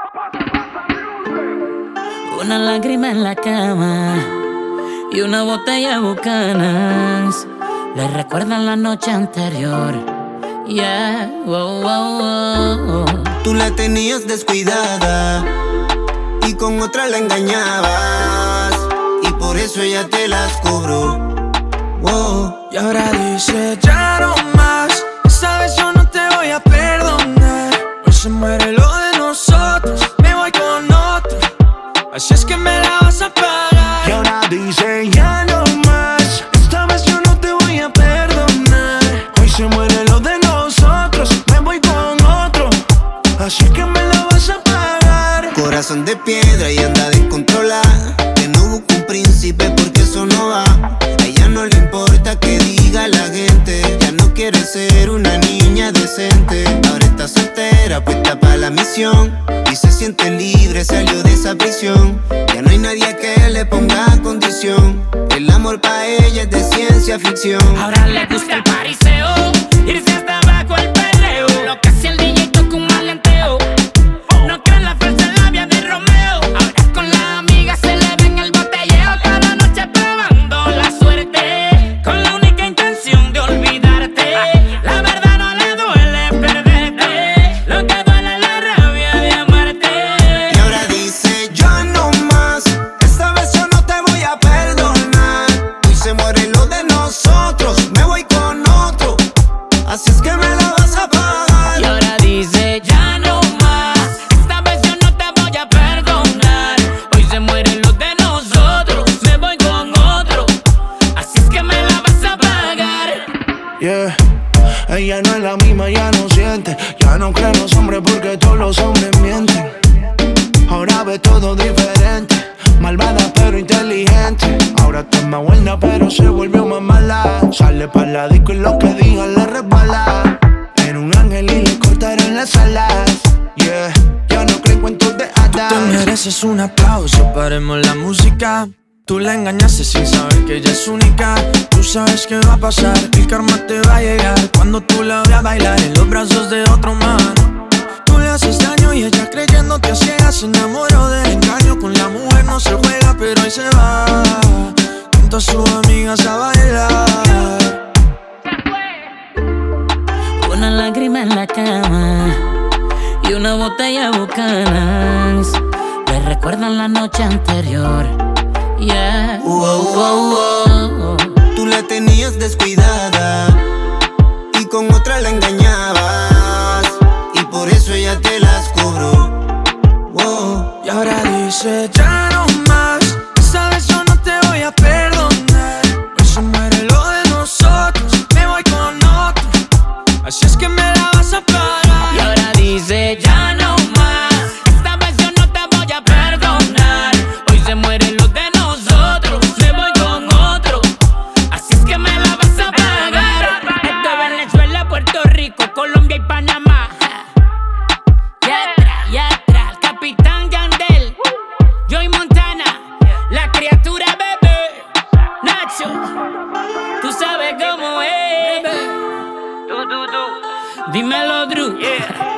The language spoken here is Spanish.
Una lágrima en la cama y una botella de Bucanas le recuerdan la noche anterior. Yeah, wow, wow, wow. Tú la tenías descuidada y con otra la engañabas, y por eso ella te las cobró. Wow. Y ahora dice ya no más. Esta vez yo no te voy a perdonar. Hoy se muere lo de nosotros, me voy con otro. Así es que me la vas a pagar. Y ahora dice ya no más. Esta vez yo no te voy a perdonar. Hoy se muere lo de nosotros, me voy con otro. Así es que me la vas a pagar. Corazón de piedra y anda descontrolada. Que no busque un príncipe porque eso no va. A ella no le importa que diga la gente. Ya no quiere ser una niña decente. Ahora está soltera, puesta para la misión. Y se siente libre, salió de esa prisión. Ya no hay nadie que le ponga condición. El amor pa' ella es de ciencia ficción. Ahora le gusta el pariseo, irse hasta abajo el perreo. Lo que hace el DJ toca un malenteo. No cree en la falsa labia de Romeo. Ahora con la amiga se le ven el botelleo. Cada noche probando la suerte, con la única intención de olvidarte. La verdad no le duele perderte, lo que duele es la rabia de amarte. Y ahora dice ya no más. Esta vez yo no te voy a perdonar. Hoy se muere lo de nosotros, me voy con otro. Así es que me la vas a pagar. Y ahora dice ya no más. Esta vez yo no te voy a perdonar. Hoy se mueren los de nosotros, me voy con otro. Así es que me la vas a pagar. Yeah. Ella no es la misma, ya no siente. Ya no cree en los hombres porque todos los hombres mienten. Ahora ve todo diferente. Malvada pero inteligente. Ahora está más buena pero se volvió más mala. Sale pa' la disco y lo que diga le resbala. Era un ángel y le cortaron las alas. Yeah, ya no cree en cuentos de hadas. Tú te mereces un aplauso, paremos la música. Tú la engañaste sin saber que ella es única. Tú sabes qué va a pasar, el karma te va a llegar cuando tú la veas bailar en los brazos de otro man. Tú le haces daño y ella creyéndote a ciegas se enamoró del engaño. Con la mujer no se juega pero ahí se va junto a sus amigas a bailar. Una lágrima en la cama y una botella de Bucanas le recuerdan la noche anterior. Yeah, wow, wow, wow. Tú la tenías descuidada y con otra la engañabas, y por eso ella te las cobró. Wow. Y ahora dice ya no más. Esta vez yo no te voy a perdonar. Hoy se muere lo de nosotros, me voy con otro. Así es que me la vas a pagar. Y ahora dice ya no más. Esta vez yo no te voy a perdonar. Hoy se mueren los de nosotros, me voy con otro. Así es que me la vas a pagar. Esto es Venezuela, Puerto Rico, Colombia y Panamá. Yatra, el Capitán Yandel, Joy Montana, la criatura bebé, Nacho, tú sabes cómo es. Dímelo, Drew.